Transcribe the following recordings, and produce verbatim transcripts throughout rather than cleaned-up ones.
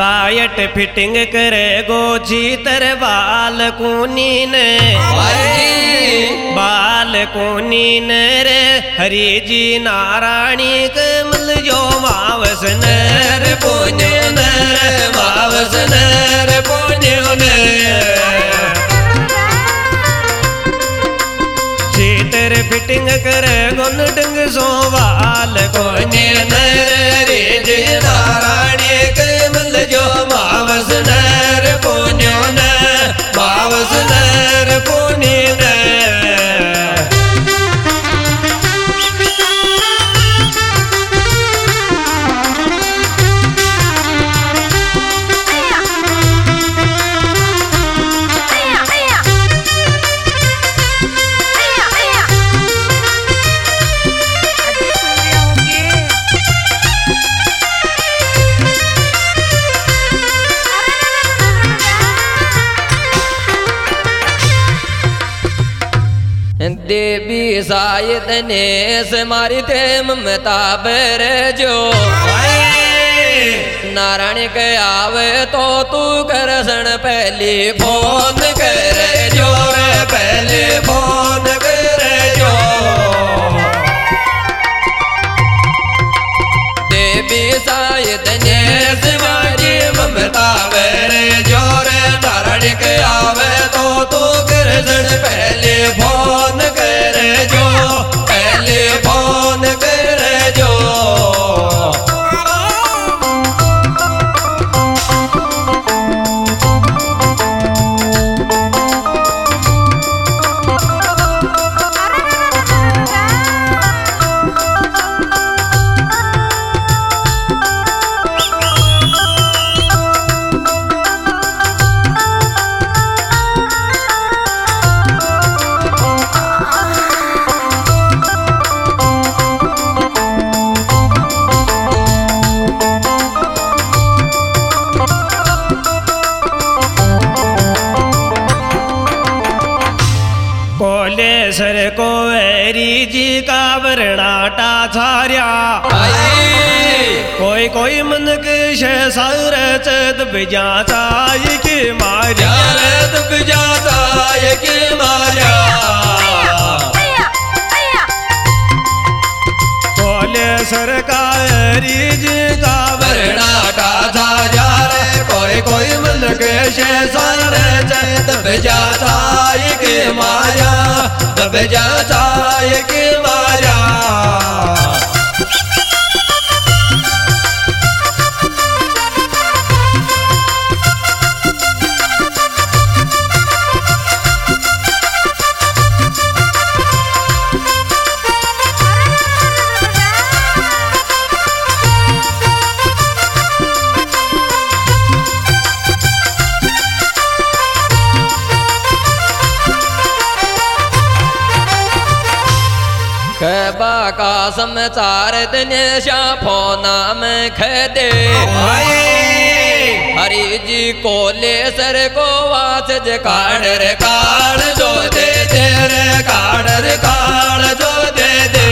Light fitting करे goji तेरे बाल कूनी ने बाल कूनी ने रे हरी जी नारायणी कमल जो मावस नर पुण्य नर मावस नर पुण्य तेरे फिटिंग करे गुन डंग सो बाल कोने नर रे जी नारायणी कमल जो मावस नर पुण्य न मावस नर पुण्य न देवी सायद ने मारी थे ममता बर जो नारायण के आवे तो तू कर सन पहली फोन कर जो रे पहले फोन कर जो देवी सायद ने मारी ममता बर जो रे नारायण के आवे तो तू कर सन पहले फोन जो पहले फोन कर जो सर को वेरी जी का वरणाटा छारिया कोई कोई मन के शर चद बिजा चाय के मारिया रद बिजा चाय के मारिया कोले सर का वेरी जी का वरणाटा छारिया कोई कोई मन के शर चद बिजा चाय के मारिया तब जाता है कि मारा का समाचार दिन फोना में खदे हरी जी को ले सर को वाच काड़ रे काड़ जो दे दे रे काड़ रे काड़ जो दे दे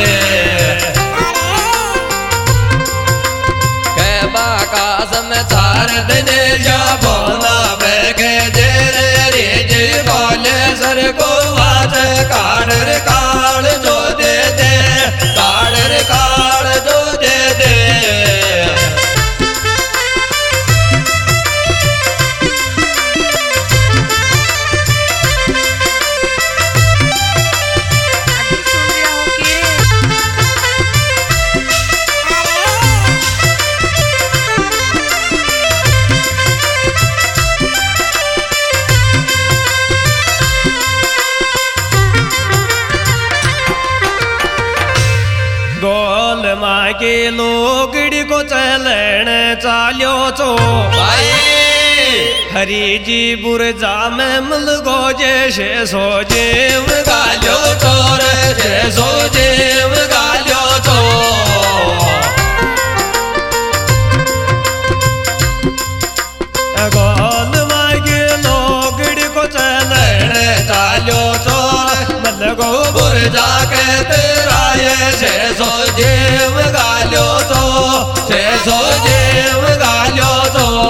कहबा का समाचार दिन फोना में खदे रे जी को ले सर को वाच काड़ रे काड़ जो दे दे काड़ रे काड़ जो दे दे के लोगड़ी को चलन चालो चो हरी जी बुरजा में मल गोजे शे सो जेव गालो चोर शे सो जेव गालो चो गोल मागे लोगड़ी को चलन चालो चो मल गो बुरजा के तेरा ये शे सो जेव गालो तो शे सो जेव गालो तो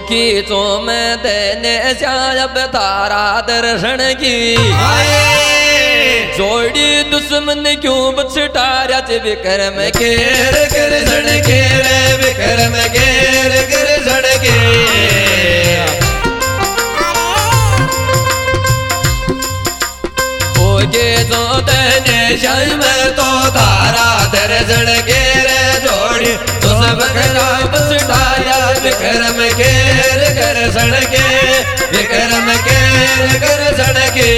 दुखी चो में देने जायब तारा दर्शन की जोड़ी दुश्मन क्यों बछटारा च विक्रम केर कृष्ण केर विक्रम केर कृष्ण के ओगे जो देने जन्म तो तारा दर्शन केर जोड़ी दुश्मन बछटारा विक्रम केर कृष्ण के विक्रम केर कृष्ण के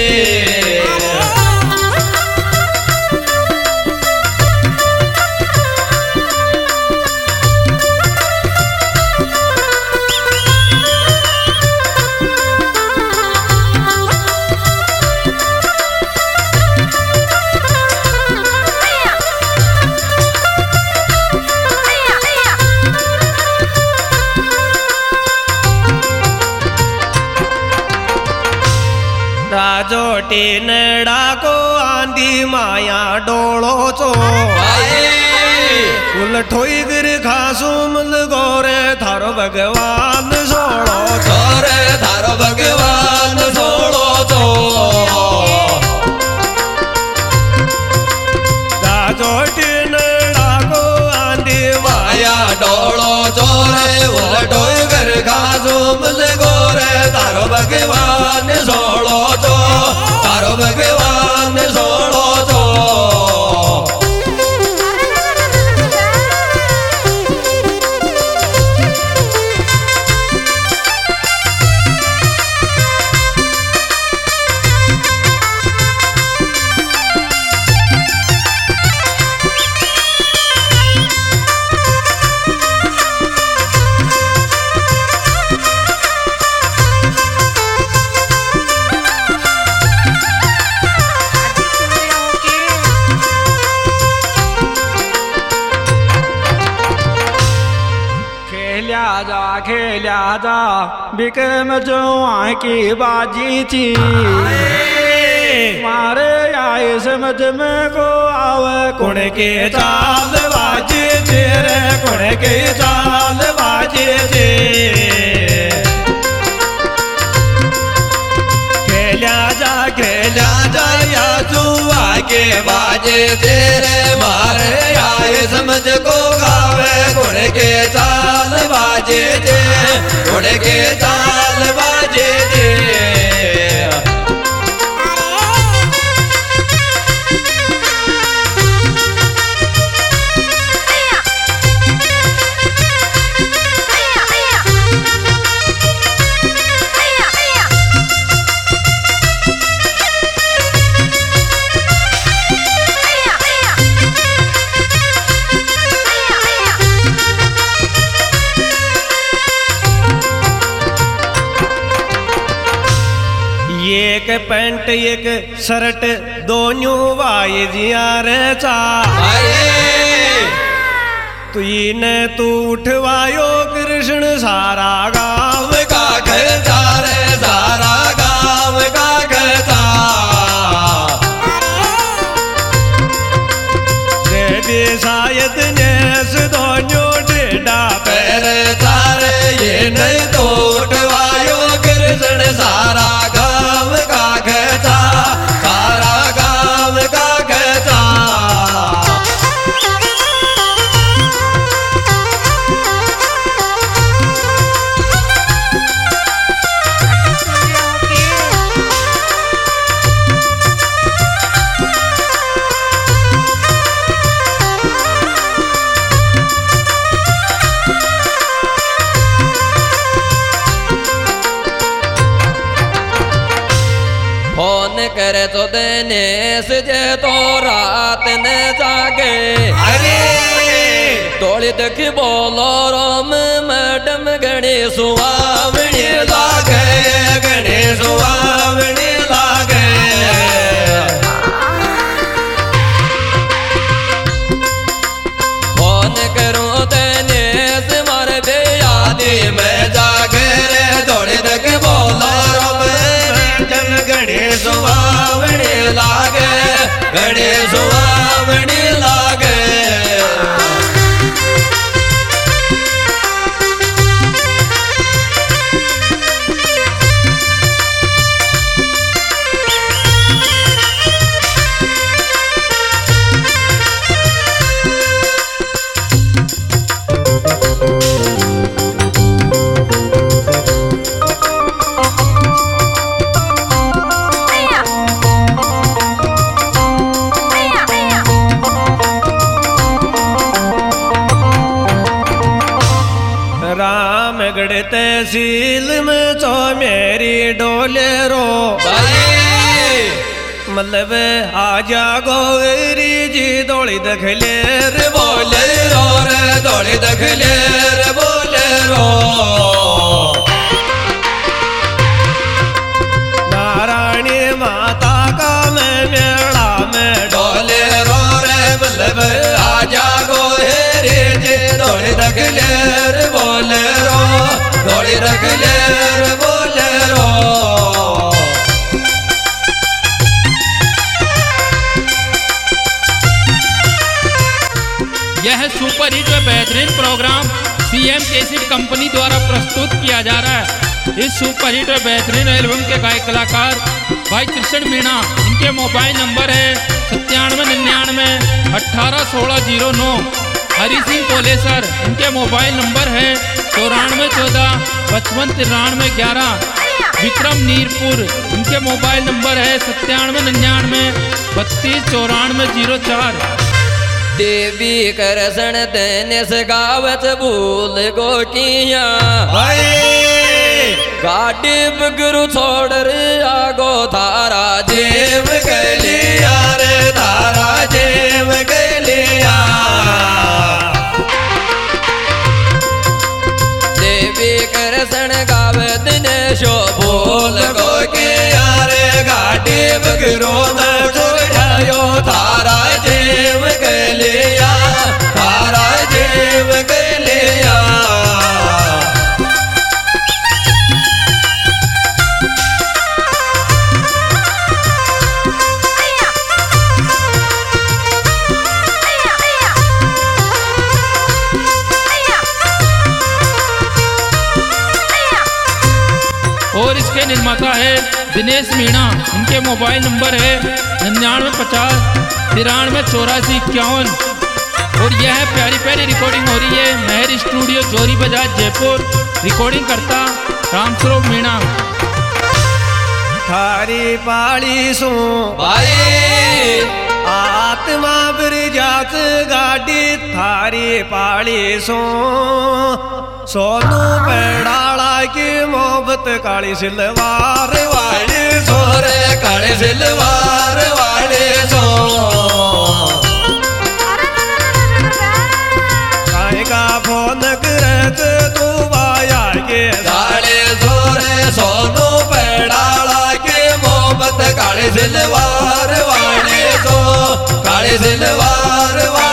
राजोटी नड़ा को आंधी माया डोलो चो उलठोई गिर खासू मल गोरे थारो भगवान सोड़ो छोरे थारो भगवान सोड़ो चो राजोटी नड़ा को आंधी माया डोलो चोरे उलठोई गिर खासू मल गोरे थारो भगवान सोड़ो तारो भगवान सोड़ो तो खेल्या जा विक्रम जो की बाजी थी मारे आए समझ में को आवे कुण के चाल बाजी तेरे कुण के चाल बाजी थे खेल्या जा खेल्या जा या जुआ के बाजे तेरे मारे आए समझ को गावे कुण के चाल बाजे दे उड़ के चाल बाजे दे एक पैंट एक शर्ट दोनों वाई जिया रे चा तू ने तू उठवायो कृष्ण सारा गाँव का खर्चा रे सारा गाँव का खर्चा दे शायद नेस दोनों डेढ़ा पैर तारे ये नहीं तो उठवायो कृष्ण सारा गाँव का खर्चा सारा गाँव का खर्चा फोन करे तो देने से तो रात न जागे अरे तोड़ी देख बोलो रोम मैडम गणेश सुहावनी लागे गणेश सुहावनी लागे फोन करूं देने से मारे बेयादी में जागे तोड़ी देख बोलो रोम गणेश सुहावनी लागे गणेश सुहावनी लागे पालगढ़ तहसील में चो मेरी डोले रो मतलब आजा गोरी जी दौड़ी दखले रे बोले रो रे दौड़ी दखले रे बोले रो नारायणी माता का मैं मेला में डोले रो रे मतलब आजा गोरी जी दौड़ी दखले रे बोले रो दौड़ी दखले रे बोले रो। यह सुपर हिट व बेहतरीन प्रोग्राम सीएम कैसेट कंपनी द्वारा प्रस्तुत किया जा रहा है। इस सुपर हिट व बेहतरीन एल्बम के गायक कलाकार भाई कृष्ण मीणा, इनके मोबाइल नंबर है सत्तानवे निन्यानवे अट्ठारह सोलह जीरो नौ। हरी सिंह कोलेसर, इनके मोबाइल नंबर है चौरानवे चौदह पचपन तिरानवे ग्यारह। विक्रम नीरपुर, इनके मोबाइल नंबर है सत्तानवे निन्यानवे बत्तीस चौरानवे जीरो चार। देवी करसन तेने से गावत भूल गोटिया गाड़ी बगरू छोड़ रे आगो थारा जेव गलिया रे थारा जेव गलिया। देवी करसन गावत ने शो भूल गोटिया रे गाड़ी बगरू न छोड़ायो थारा जेव गलिया थारा जेव गलिया। और इसके निर्माता है दिनेश मीणा, इनके मोबाइल नंबर है निन्यानवे पचास तिरानवे चौरासी इक्यावन। और यह प्यारी प्यारी रिकॉर्डिंग हो रही है महर स्टूडियो जोरी बाजार जयपुर। रिकॉर्डिंग करता रामस्वरूप मीणा। थारी पाली सो भाई आत्मा ब्रजात गाड़ी थारी पाली सो सोनू पेड़ाला की मोहब्बत काली सिलवार वाले सोरे काले सिलवार वाले सो काय का फोन करत तू आया के काले सोरे सोनू पेड़ाला के मोहब्बत काले सिलवार वाले सो काले सिलवार वाले